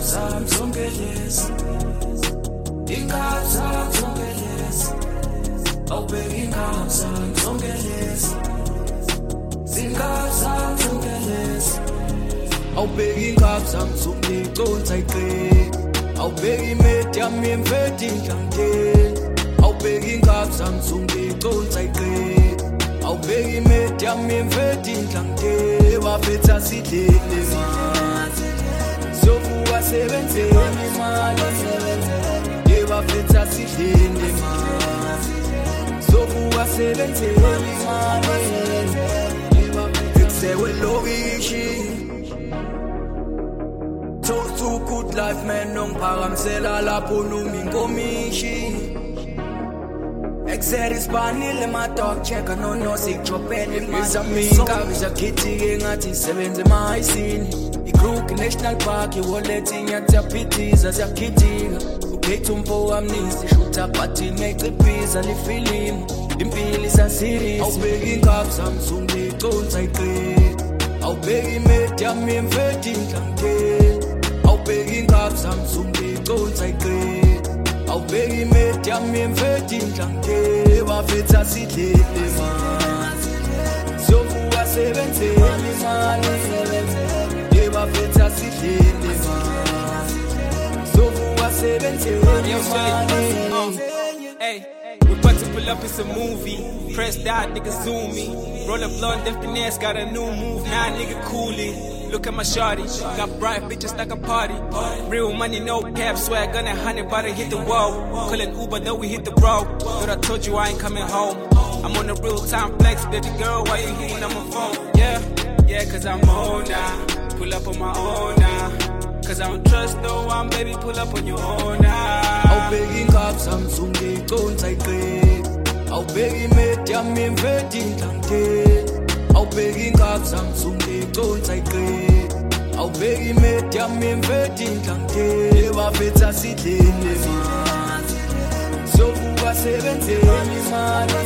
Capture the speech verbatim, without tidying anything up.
zami zonke lezi ingane zami zonke lezi awubheki ingane zami zonke lezi zingane zami zonke lezi awubheki ingane zami zonke iconsa iqe awubheki imedi yami emfedi inhlangeni awubheki ingane zami zonke iconsa iqe awubheki imedi yami emfedi inhlangeni waphetha sidlile manje sofuka sebenzeni imali yeba phetha sidlile manje sofuka sebenzeni imali yeba phetha lokishi toast to good life man nongiphakamsela lapho numi inkomishi Exer ispanile ma dog checker no no sikujobhele izaminka izakhithike ngathi sebenze mayisini iGrook National Park iwallet inyathapithiza siyakhithika uphethe umfo amnisi shutha party neciphiza lifilimu impilo isasirious awubheki ingane zami zonke iconsa iqe awubheki imedi yami emfedi inhlangeni awubheki ingane zami zonke iconsa iqe awubheki imedi yami emfedi inhlangeni waphetha sidlile manje sofuka sebenzeni imali yeba phetha sidlile manje sofuka sebenzeni imali Hey, we about to pull up, it's a movie. Press that, nigga zoom me. Roll up blunt, left finesse, got a new move. Now nigga coolin'. Look at my shawty, got bright bitches like a party. Real money, no cap, swag, gun a hundred, but I hit the wall. Callin' Uber, though we hit the road. But I told you I ain't coming home. I'm on the real time flex, baby girl, why you hitting on my phone? Yeah, yeah, cause I'm on now. Pull up on my own now. Cause I don't trust no one, baby, pull up on your own now. awubheki ingane zami zonke iconsa iqe awubheki imedi yami emfedi inhlangeni awubheki ingane zami zonke iconsa iqe awubheki imedi yami emfedi inhlangeni waphetha sidlile manje sofuka sebenzeni imali